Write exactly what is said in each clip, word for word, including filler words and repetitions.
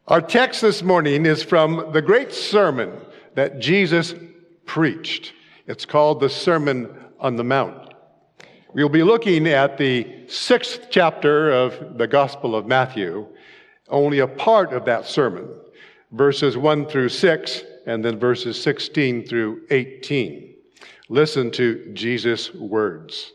Our text this morning is from the great sermon that Jesus preached. It's called the Sermon on the Mount. We'll be looking at the sixth chapter of the Gospel of Matthew, only a part of that sermon, verses one through six, and then verses sixteen through eighteen. Listen to Jesus' words.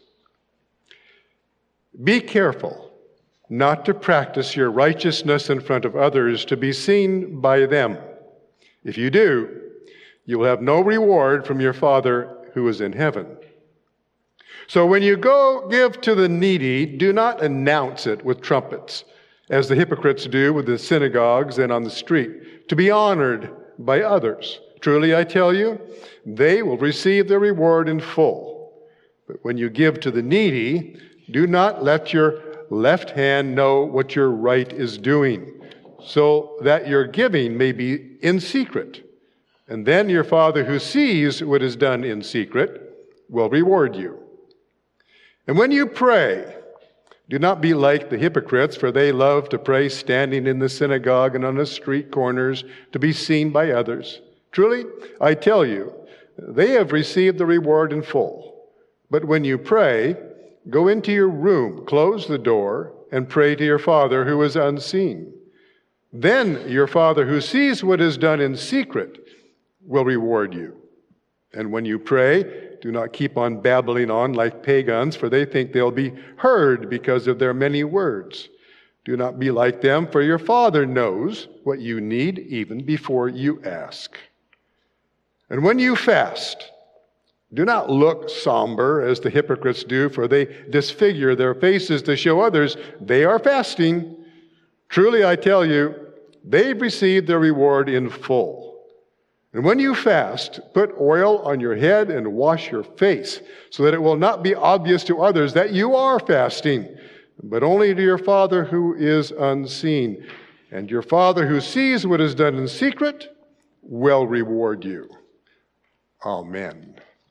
Be careful not to practice your righteousness in front of others to be seen by them. If you do, you will have no reward from your Father who is in heaven. So when you go give to the needy, do not announce it with trumpets, as the hypocrites do with the synagogues and on the street, to be honored by others. Truly, I tell you, they will receive their reward in full. But when you give to the needy, do not let your left hand know what your right is doing, so that your giving may be in secret. And then your Father who sees what is done in secret will reward you. And when you pray, do not be like the hypocrites, for they love to pray standing in the synagogue and on the street corners to be seen by others. Truly, I tell you, they have received the reward in full. But when you pray, go into your room, close the door, and pray to your Father who is unseen. Then your Father who sees what is done in secret will reward you. And when you pray, do not keep on babbling on like pagans, for they think they'll be heard because of their many words. Do not be like them, for your Father knows what you need even before you ask. And when you fast, do not look somber as the hypocrites do, for they disfigure their faces to show others they are fasting. Truly, I tell you, they've received their reward in full. And when you fast, put oil on your head and wash your face, so that it will not be obvious to others that you are fasting, but only to your Father who is unseen. And your Father who sees what is done in secret will reward you. Amen.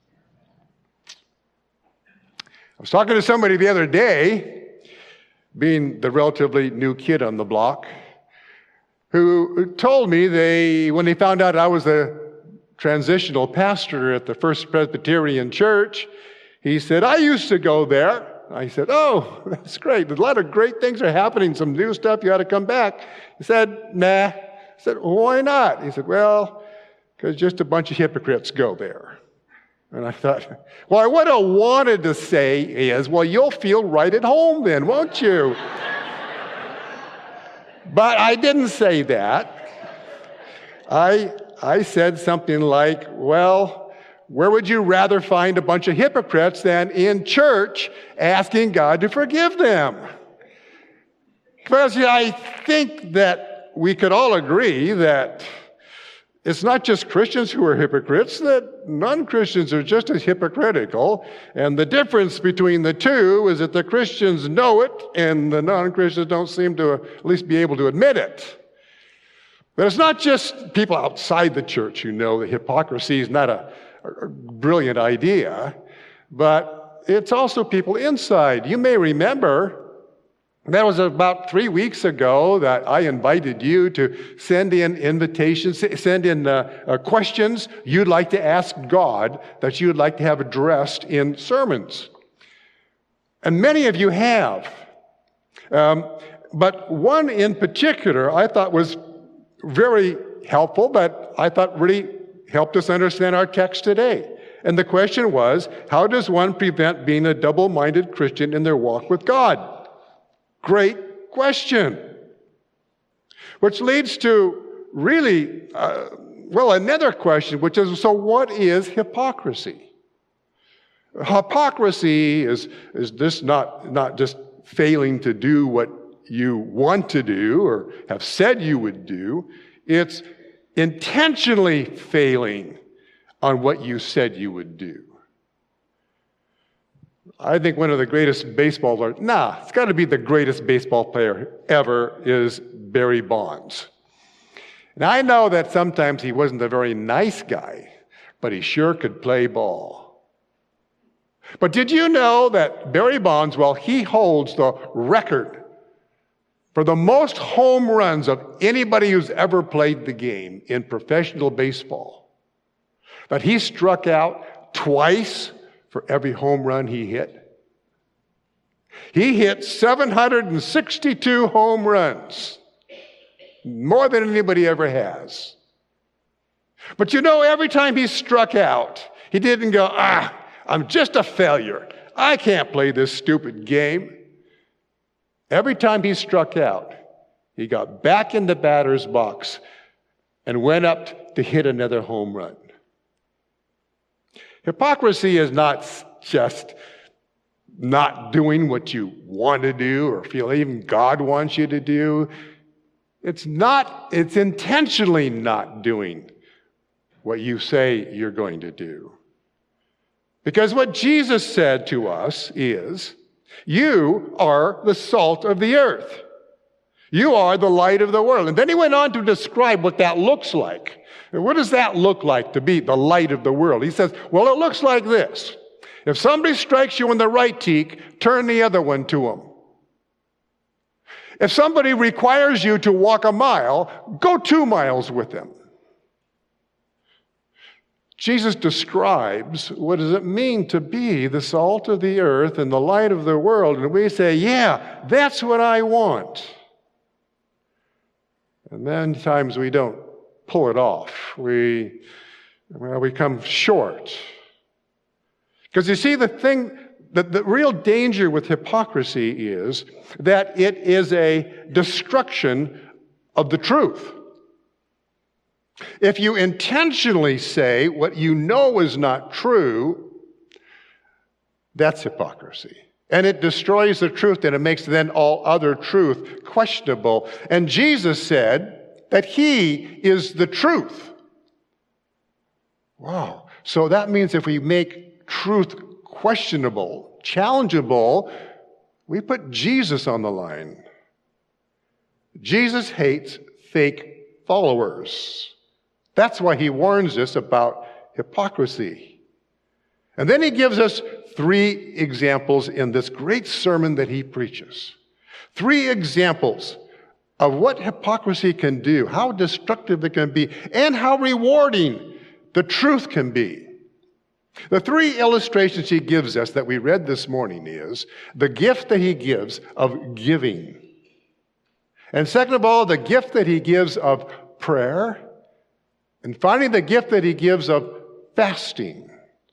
I was talking to somebody the other day, being the relatively new kid on the block, who told me they, when they found out I was a transitional pastor at the First Presbyterian Church, he said, I used to go there. I said, oh, that's great. A lot of great things are happening, some new stuff, you ought to come back. He said, nah. I said, well, why not? He said, well, because just a bunch of hypocrites go there. And I thought, well, what I wanted to say is, well, you'll feel right at home then, won't you? But I didn't say that. I, I said something like, well, where would you rather find a bunch of hypocrites than in church asking God to forgive them? Because I think that we could all agree that it's not just Christians who are hypocrites, that non-Christians are just as hypocritical. And the difference between the two is that the Christians know it and the non-Christians don't seem to at least be able to admit it. But it's not just people outside the church who know that hypocrisy is not a, a brilliant idea, but it's also people inside. You may remember that was about three weeks ago that I invited you to send in invitations, send in uh, uh, questions you'd like to ask God that you'd like to have addressed in sermons. And many of you have. Um, but one in particular I thought was very helpful, but I thought really helped us understand our text today. And the question was, how does one prevent being a double-minded Christian in their walk with God? Great question. Which leads to really, uh, well, another question, which is, so what is hypocrisy? Hypocrisy is, is this not, not just failing to do what you want to do or have said you would do. It's intentionally failing on what you said you would do. I think one of the greatest baseball players, nah, it's got to be the greatest baseball player ever, is Barry Bonds. And I know that sometimes he wasn't a very nice guy, but he sure could play ball. But did you know that Barry Bonds, well, he holds the record for the most home runs of anybody who's ever played the game in professional baseball, that he struck out twice for every home run he hit. He hit seven hundred sixty-two home runs, more than anybody ever has. But you know, every time he struck out, he didn't go, ah, I'm just a failure. I can't play this stupid game. Every time he struck out, he got back in the batter's box and went up to hit another home run. Hypocrisy is not just not doing what you want to do or feel even God wants you to do. It's not, it's intentionally not doing what you say you're going to do. Because what Jesus said to us is, you are the salt of the earth. You are the light of the world. And then he went on to describe what that looks like. And what does that look like to be the light of the world? He says, well, it looks like this. If somebody strikes you in the right cheek, turn the other one to them. If somebody requires you to walk a mile, go two miles with them. Jesus describes what does it mean to be the salt of the earth and the light of the world. And we say, yeah, that's what I want. And many times we don't pull it off. We, well, we come short. Because you see, the thing, the, the real danger with hypocrisy is that it is a destruction of the truth. If you intentionally say what you know is not true, that's hypocrisy. And it destroys the truth, and it makes then all other truth questionable. And Jesus said that he is the truth. Wow. So that means if we make truth questionable, challengeable, we put Jesus on the line. Jesus hates fake followers. That's why he warns us about hypocrisy. And then he gives us three examples in this great sermon that he preaches. Three examples of what hypocrisy can do, how destructive it can be, and how rewarding the truth can be. The three illustrations he gives us that we read this morning is the gift that he gives of giving. And second of all, the gift that he gives of prayer. And finally, the gift that he gives of fasting.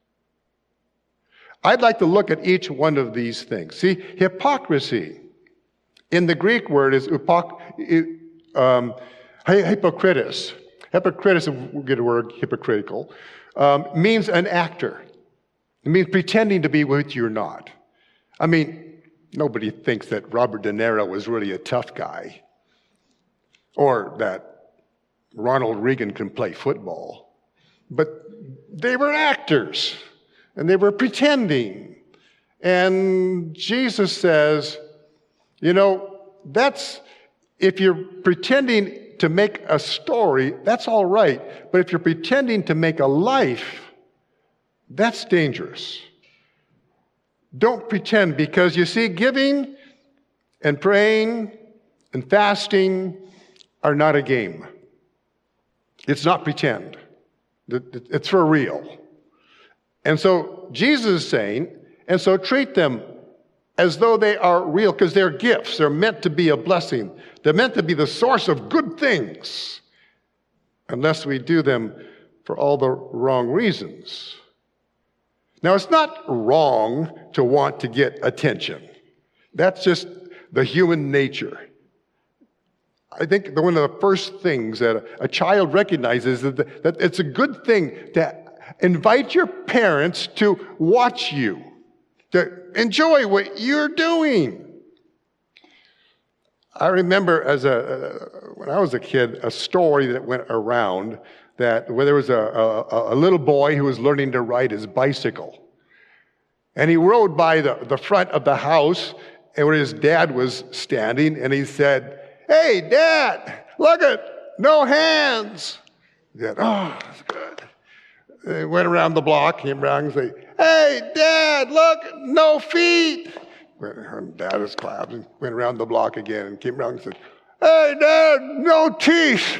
I'd like to look at each one of these things. See, hypocrisy in the Greek word is upoc, um, hypocritus. Hypocritus, we'll get a word, hypocritical, um, means an actor. It means pretending to be what you're not. I mean, nobody thinks that Robert De Niro was really a tough guy, or that Ronald Reagan can play football. But they were actors, and they were pretending. And Jesus says, you know, that's, if you're pretending to make a story, that's all right. But if you're pretending to make a life, that's dangerous. Don't pretend, because you see, giving and praying and fasting are not a game. It's not pretend. It's for real. And so Jesus is saying, and so treat them as though they are real, because they're gifts. They're meant to be a blessing. They're meant to be the source of good things, unless we do them for all the wrong reasons. Now, it's not wrong to want to get attention. That's just the human nature. I think one of the first things that a child recognizes is that, that it's a good thing to invite your parents to watch you, to enjoy what you're doing. I remember as a, uh, when I was a kid, a story that went around that where there was a, a, a little boy who was learning to ride his bicycle. And he rode by the, the front of the house and where his dad was standing, and he said, "Hey, Dad, look at, no hands." He said, "Oh, that's good." And he went around the block, came around and said, "Hey, Dad, look, no feet." went, and Dad is clapped and went around the block again and came around and said, "Hey, Dad, no teeth."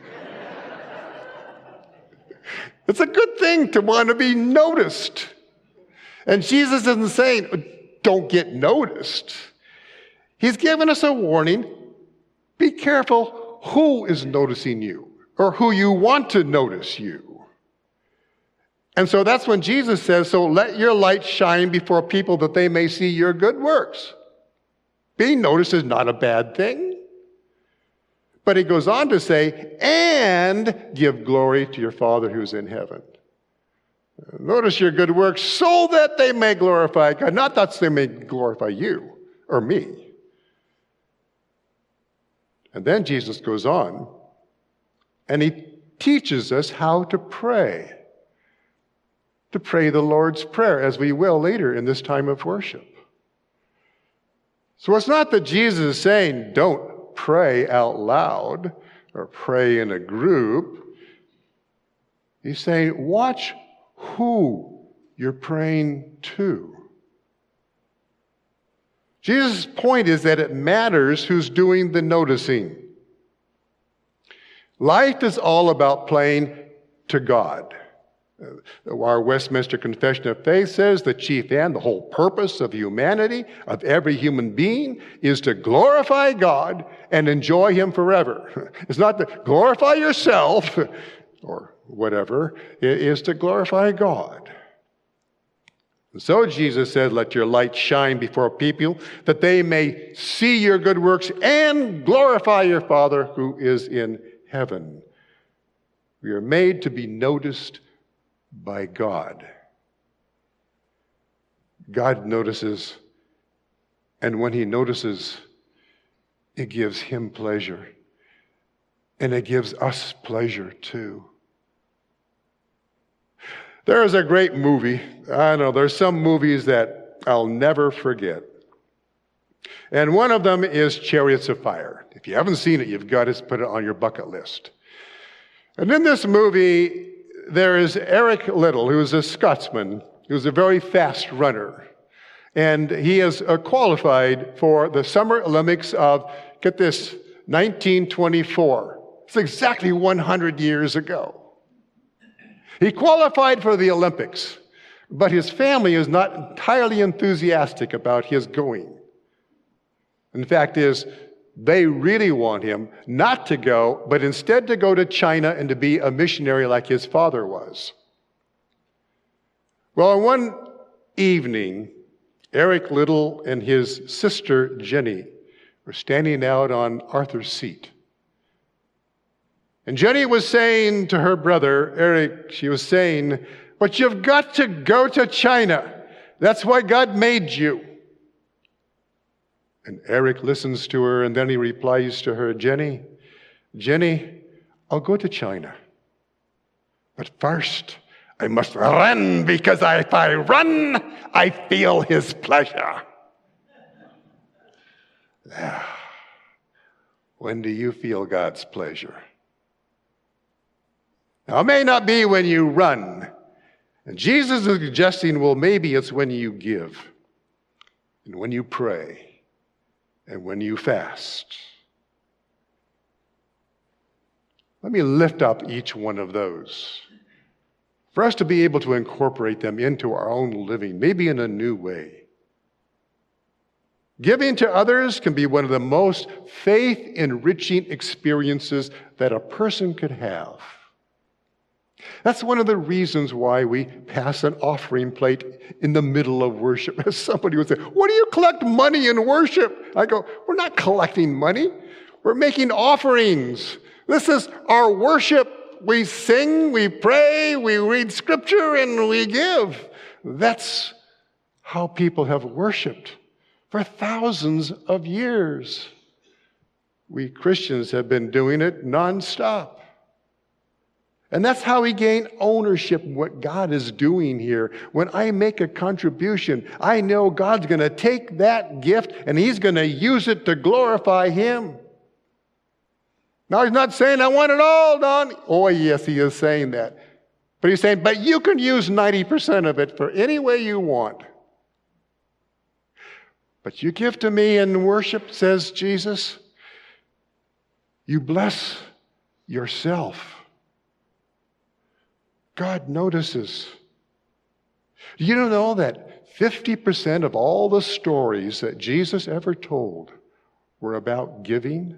It's a good thing to want to be noticed. And Jesus isn't saying, don't get noticed. He's given us a warning. Be careful who is noticing you or who you want to notice you. And so that's when Jesus says, so let your light shine before people that they may see your good works. Being noticed is not a bad thing. But he goes on to say, and give glory to your Father who's in heaven. Notice your good works so that they may glorify God, not that they may glorify you or me. And then Jesus goes on, and he teaches us how to pray. To pray the Lord's Prayer, as we will later in this time of worship. So it's not that Jesus is saying, don't pray out loud or pray in a group. He's saying, watch who you're praying to. Jesus' point is that it matters who's doing the noticing. Life is all about praying to God. Our Westminster Confession of Faith says the chief end, the whole purpose of humanity, of every human being, is to glorify God and enjoy Him forever. It's not to glorify yourself or whatever. It is to glorify God. And so Jesus said, let your light shine before people that they may see your good works and glorify your Father who is in heaven. We are made to be noticed by God. God notices, and when He notices, it gives Him pleasure. And it gives us pleasure too. There is a great movie. I know there's some movies that I'll never forget. And one of them is Chariots of Fire. If you haven't seen it, you've got to put it on your bucket list. And in this movie, there is Eric Liddell, who is a Scotsman, who's a very fast runner. And he is uh, qualified for the Summer Olympics of, get this, nineteen twenty-four. It's exactly one hundred years ago. He qualified for the Olympics, but his family is not entirely enthusiastic about his going. And the fact is, they really want him not to go, but instead to go to China and to be a missionary like his father was. Well, one evening, Eric Liddell and his sister Jenny were standing out on Arthur's Seat. And Jenny was saying to her brother, Eric, she was saying, but you've got to go to China. That's why God made you. And Eric listens to her, and then he replies to her, Jenny, Jenny, I'll go to China. But first, I must run, because if I run, I feel His pleasure. When do you feel God's pleasure? Now, it may not be when you run. And Jesus is suggesting, well, maybe it's when you give, and when you pray, and when you fast. Let me lift up each one of those for us to be able to incorporate them into our own living, maybe in a new way. Giving to others can be one of the most faith-enriching experiences that a person could have. That's one of the reasons why we pass an offering plate in the middle of worship. As somebody would say, what do you collect money in worship? I go, we're not collecting money. We're making offerings. This is our worship. We sing, we pray, we read scripture, and we give. That's how people have worshiped for thousands of years. We Christians have been doing it nonstop. And that's how we gain ownership of what God is doing here. When I make a contribution, I know God's going to take that gift and He's going to use it to glorify Him. Now, He's not saying, I want it all, Don. Oh, yes, He is saying that. But He's saying, but you can use ninety percent of it for any way you want. But you give to me in worship, says Jesus, you bless yourself. God notices. Do you know that fifty percent of all the stories that Jesus ever told were about giving?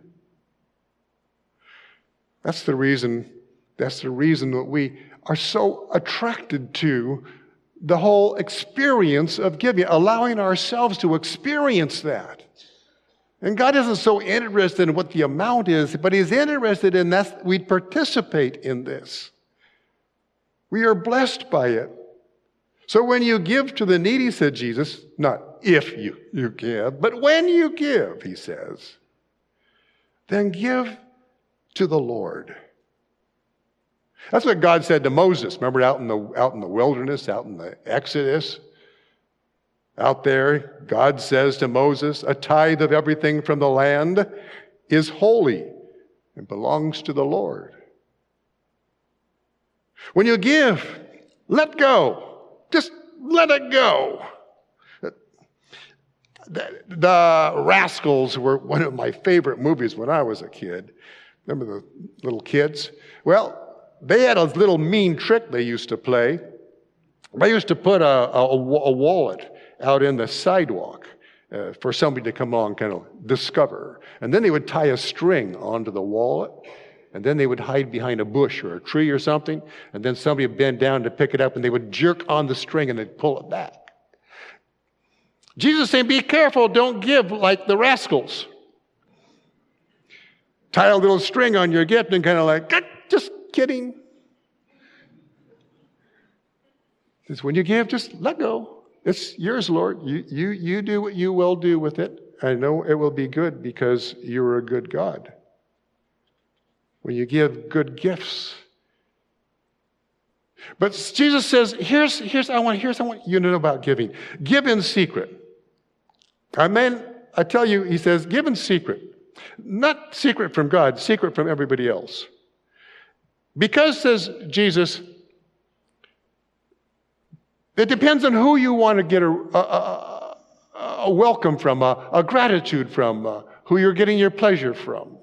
That's the reason, that's the reason that we are so attracted to the whole experience of giving, allowing ourselves to experience that. And God isn't so interested in what the amount is, but He's interested in that we participate in this. We are blessed by it. So when you give to the needy, said Jesus, not if you, you give, but when you give, He says, then give to the Lord. That's what God said to Moses. Remember out in the, out in the wilderness, out in the Exodus? Out there, God says to Moses, a tithe of everything from the land is holy and belongs to the Lord. When you give, let go. Just let it go. The, the Rascals were one of my favorite movies when I was a kid. Remember the little kids? Well, they had a little mean trick they used to play. They used to put a, a, a wallet out in the sidewalk uh, for somebody to come along and kind of discover. And then they would tie a string onto the wallet, and then they would hide behind a bush or a tree or something, and then somebody would bend down to pick it up, and they would jerk on the string and they'd pull it back. Jesus is saying, be careful, don't give like the rascals. Tie a little string on your gift and kind of like, just kidding. It's when you give, just let go. It's yours, Lord. You, you, you do what you will do with it. I know it will be good because you're a good God. When you give good gifts. But Jesus says, here's, here's, I want, here's, I want you to know about giving. Give in secret. I mean, I tell you, he says, give in secret. Not secret from God, secret from everybody else. Because, says Jesus, it depends on who you want to get a, a, a, a welcome from, a, a gratitude from, uh, who you're getting your pleasure from.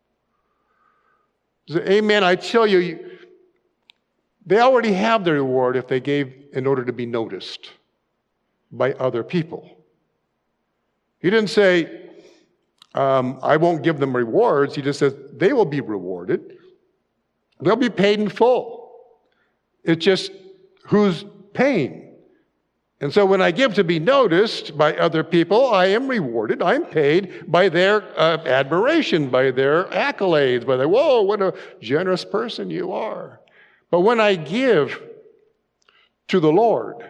So, amen, I tell you, you, they already have their reward if they gave in order to be noticed by other people. He didn't say, um, I won't give them rewards. He just says, they will be rewarded. They'll be paid in full. It's just who's paying. And so when I give to be noticed by other people, I am rewarded. I'm paid by their uh, admiration, by their accolades, by their, whoa, what a generous person you are. But when I give to the Lord,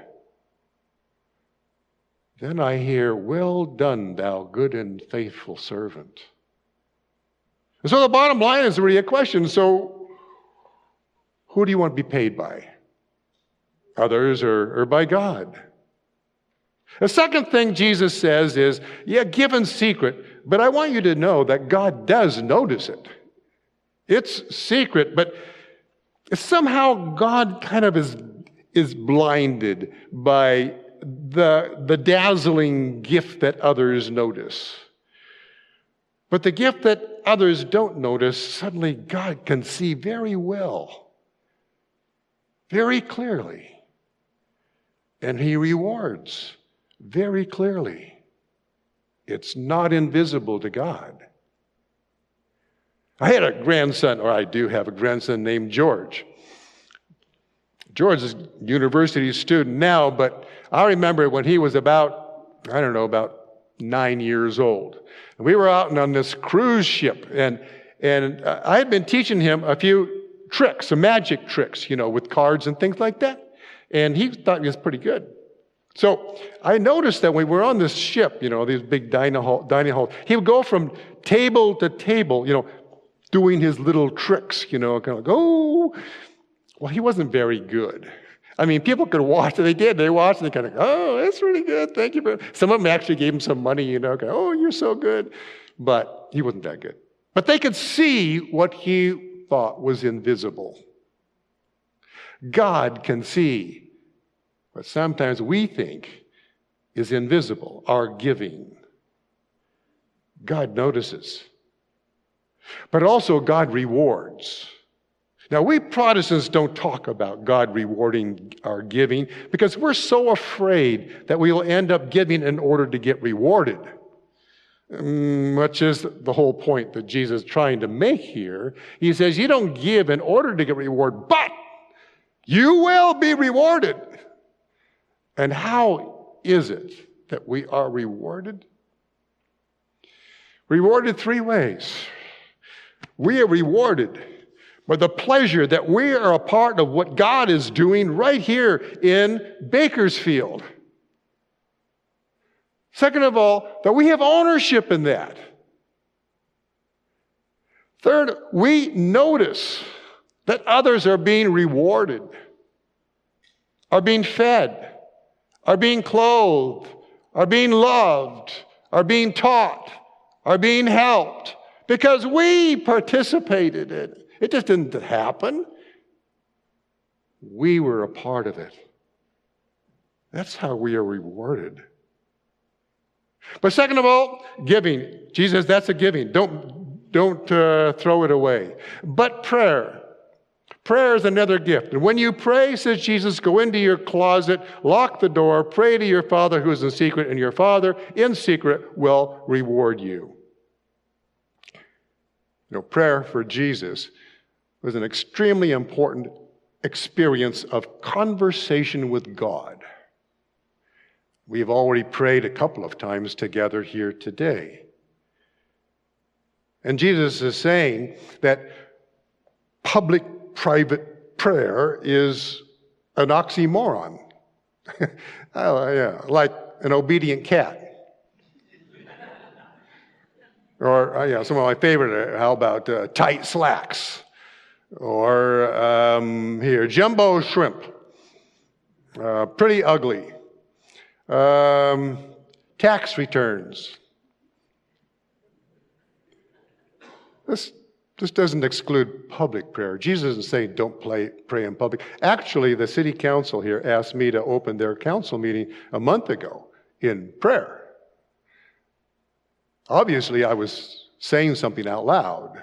then I hear, well done, thou good and faithful servant. And so the bottom line is really a question. So who do you want to be paid by? Others or, or by God? The second thing Jesus says is, yeah, give in secret, but I want you to know that God does notice it. It's secret, but somehow God kind of is, is blinded by the, the dazzling gift that others notice. But the gift that others don't notice, suddenly God can see very well. Very clearly. And He rewards very clearly. It's not invisible to God. I had a grandson, or I do have a grandson named George. George is a university student now, but I remember when he was about, I don't know, about nine years old. And we were out on this cruise ship, and, and I had been teaching him a few tricks, some magic tricks, you know, with cards and things like that. And he thought he was pretty good. So I noticed that when we were on this ship, you know, these big dining hall, dining halls, he would go from table to table, you know, doing his little tricks, you know, kind of like, oh, well, he wasn't very good. I mean, people could watch, and they did. They watched, and they kind of, oh, that's really good. Thank you. For Some of them actually gave him some money, you know, kind of, oh, you're so good. But he wasn't that good. But they could see what he thought was invisible. God can see what sometimes we think is invisible, our giving. God notices. But also God rewards. Now, we Protestants don't talk about God rewarding our giving because we're so afraid that we will end up giving in order to get rewarded. Which is the whole point that Jesus is trying to make here. He says, you don't give in order to get rewarded, but you will be rewarded. And how is it that we are rewarded? Rewarded three ways. We are rewarded by the pleasure that we are a part of what God is doing right here in Bakersfield. Second of all, that we have ownership in that. Third, we notice that others are being rewarded, are being fed, are being clothed, are being loved, are being taught, are being helped, because we participated in it. It just didn't happen. We were a part of it. That's how we are rewarded. But second of all, giving. Jesus, that's a giving. Don't, don't uh, throw it away. But prayer. Prayer is another gift. And when you pray, says Jesus, go into your closet, lock the door, pray to your Father who is in secret, and your Father in secret will reward you. You know, prayer for Jesus was an extremely important experience of conversation with God. We've already prayed a couple of times together here today. And Jesus is saying that public-private prayer is an oxymoron. Oh, yeah, like an obedient cat. Or, uh, yeah, some of my favorite, uh, how about uh, tight slacks? Or, um, here, jumbo shrimp. Uh, pretty ugly. Um, tax returns. This, this doesn't exclude public prayer. Jesus isn't saying don't play, pray in public. Actually, the city council here asked me to open their council meeting a month ago in prayer. Obviously, I was saying something out loud.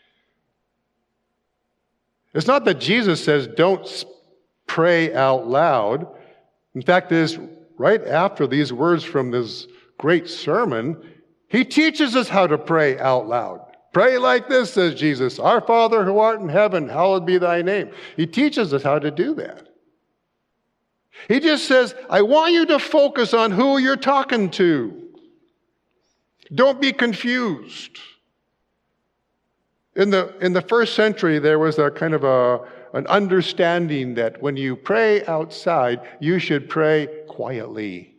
It's not that Jesus says don't pray out loud. In fact, it is right after these words from this great sermon, he teaches us how to pray out loud. Pray like this, says Jesus, our Father who art in heaven, hallowed be thy name. He teaches us how to do that. He just says, I want you to focus on who you're talking to. Don't be confused. In the, in the first century, there was a kind of a, an understanding that when you pray outside, you should pray quietly.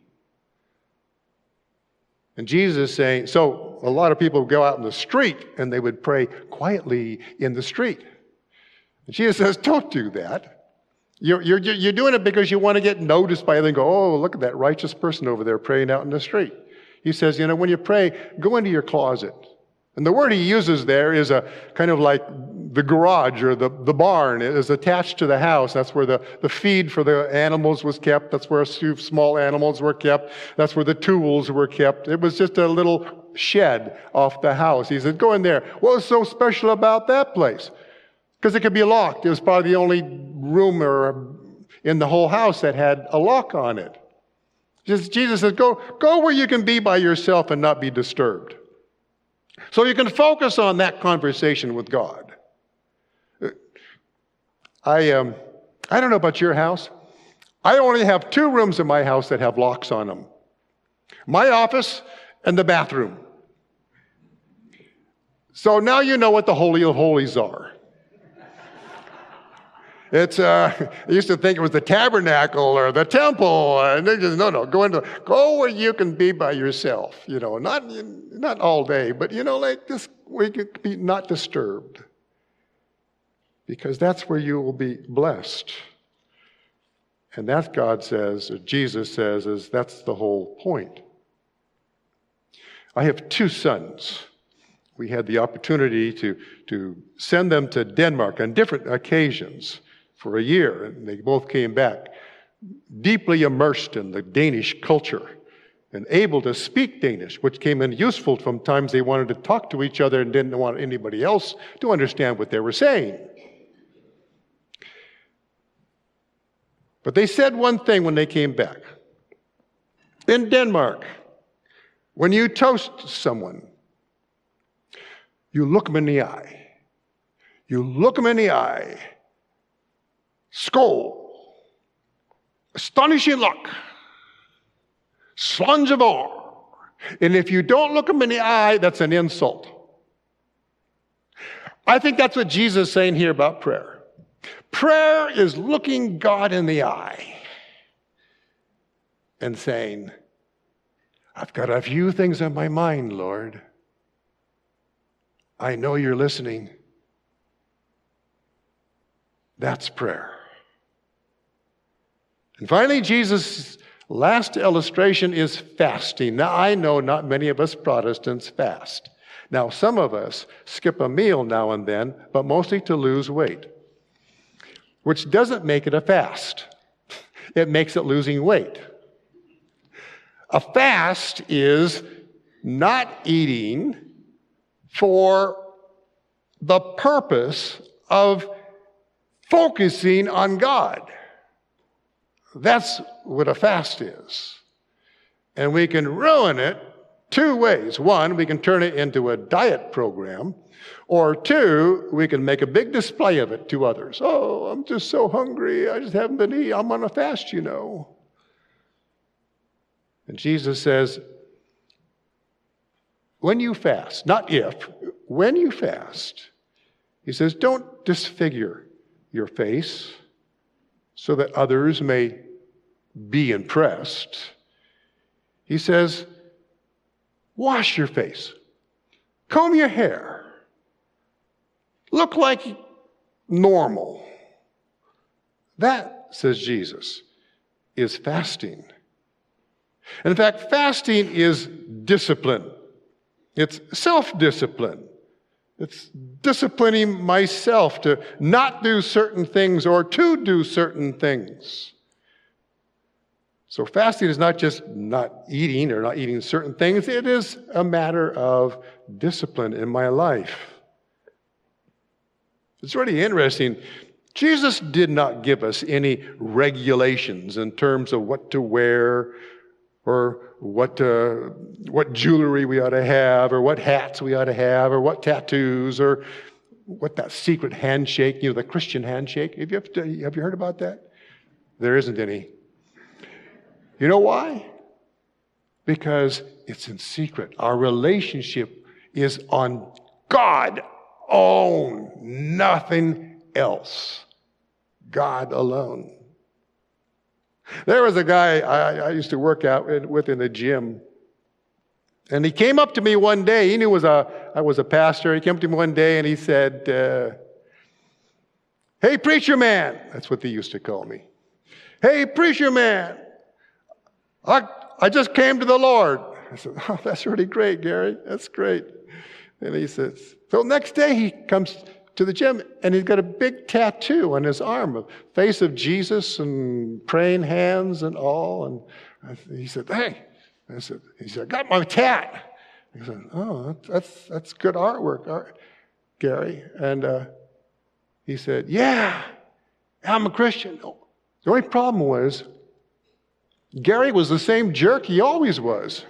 And Jesus is saying, so a lot of people would go out in the street and they would pray quietly in the street. And Jesus says, don't do that. You're, you're, you're doing it because you want to get noticed by others and go, oh, look at that righteous person over there praying out in the street. He says, you know, when you pray, go into your closet. And the word he uses there is a kind of like the garage or the, the barn. It is attached to the house. That's where the, the feed for the animals was kept. That's where small animals were kept. That's where the tools were kept. It was just a little shed off the house. He said, go in there. What was so special about that place? Because it could be locked. It was probably the only room or in the whole house that had a lock on it. Just, Jesus says, go, go where you can be by yourself and not be disturbed. So you can focus on that conversation with God. I, um, I don't know about your house. I only have two rooms in my house that have locks on them. My office and the bathroom. So now you know what the Holy of Holies are. It's, uh, I used to think it was the tabernacle or the temple. And they just, no, no, go into, go where you can be by yourself, you know, not, not all day, but, you know, like this, where you can be not disturbed. Because that's where you will be blessed. And that God says, or Jesus says, is that's the whole point. I have two sons. We had the opportunity to, to send them to Denmark on different occasions for a year, and they both came back deeply immersed in the Danish culture and able to speak Danish, which came in useful from times they wanted to talk to each other and didn't want anybody else to understand what they were saying. But they said one thing when they came back. In Denmark, when you toast someone, you look them in the eye. You look them in the eye. Skål. Astonishing look. Slangevor. And if you don't look them in the eye, that's an insult. I think that's what Jesus is saying here about prayer. Prayer is looking God in the eye and saying, I've got a few things on my mind, Lord. I know you're listening. That's prayer. And finally, Jesus' last illustration is fasting. Now, I know not many of us Protestants fast. Now, some of us skip a meal now and then, but mostly to lose weight, which doesn't make it a fast. It makes it losing weight. A fast is not eating for the purpose of focusing on God. That's what a fast is. And we can ruin it two ways. One, we can turn it into a diet program. Or two, we can make a big display of it to others. Oh, I'm just so hungry. I just haven't been eating. I'm on a fast, you know. And Jesus says, when you fast, not if, when you fast, he says, don't disfigure your face so that others may be impressed. He says, wash your face, comb your hair, look like normal. That, says Jesus, is fasting. And in fact, fasting is discipline. It's self-discipline. It's disciplining myself to not do certain things or to do certain things. So fasting is not just not eating or not eating certain things. It is a matter of discipline in my life. It's really interesting. Jesus did not give us any regulations in terms of what to wear or what uh, what jewelry we ought to have, or what hats we ought to have, or what tattoos, or what that secret handshake, you know, the Christian handshake. Have you, ever, have you heard about that? There isn't any. You know why? Because it's in secret. Our relationship is on God alone, nothing else. God alone. There was a guy I, I used to work out with in the gym. And he came up to me one day. He knew was a, I was a pastor. He came up to me one day and he said, uh, hey, preacher man. That's what they used to call me. Hey, preacher man. I, I just came to the Lord. I said, oh, that's really great, Gary. That's great. And he says, so next day he comes to the gym, and he's got a big tattoo on his arm, a face of Jesus and praying hands and all. And I, he said, hey, I said, he said, I got my tat. He said, oh, that's that's good artwork, Art, Gary. And uh, he said, yeah, I'm a Christian. The only problem was, Gary was the same jerk he always was.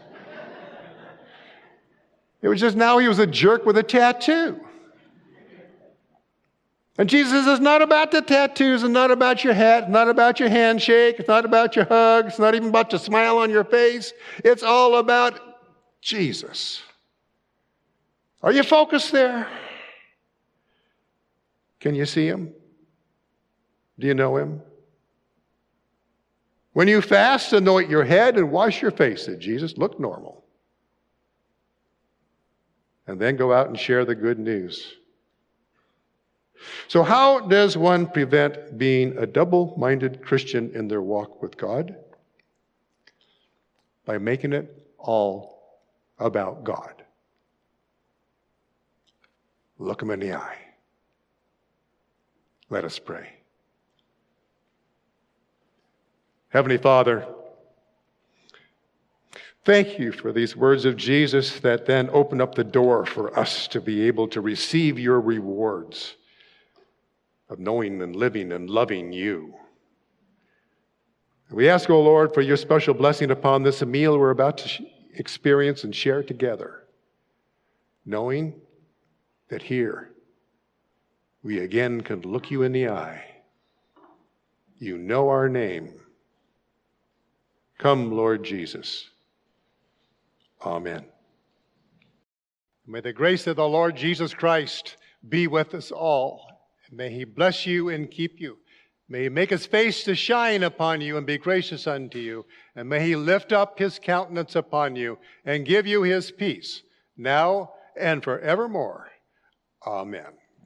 It was just now he was a jerk with a tattoo. And Jesus says, it's not about the tattoos, it's not about your hat, it's not about your handshake, it's not about your hug, it's not even about your smile on your face. It's all about Jesus. Are you focused there? Can you see him? Do you know him? When you fast, anoint your head and wash your face, said Jesus. Look normal. And then go out and share the good news. So how does one prevent being a double-minded Christian in their walk with God? By making it all about God. Look him in the eye. Let us pray. Heavenly Father, Thank you for these words of Jesus that then open up the door for us to be able to receive your rewards of knowing and living and loving you. We ask, O Lord, for your special blessing upon this meal we're about to experience and share together, knowing that here we again can look you in the eye. You know our name. Come, Lord Jesus. Amen. May the grace of the Lord Jesus Christ be with us all. May he bless you and keep you. May he make his face to shine upon you and be gracious unto you. And may he lift up his countenance upon you and give you his peace, now and forevermore. Amen.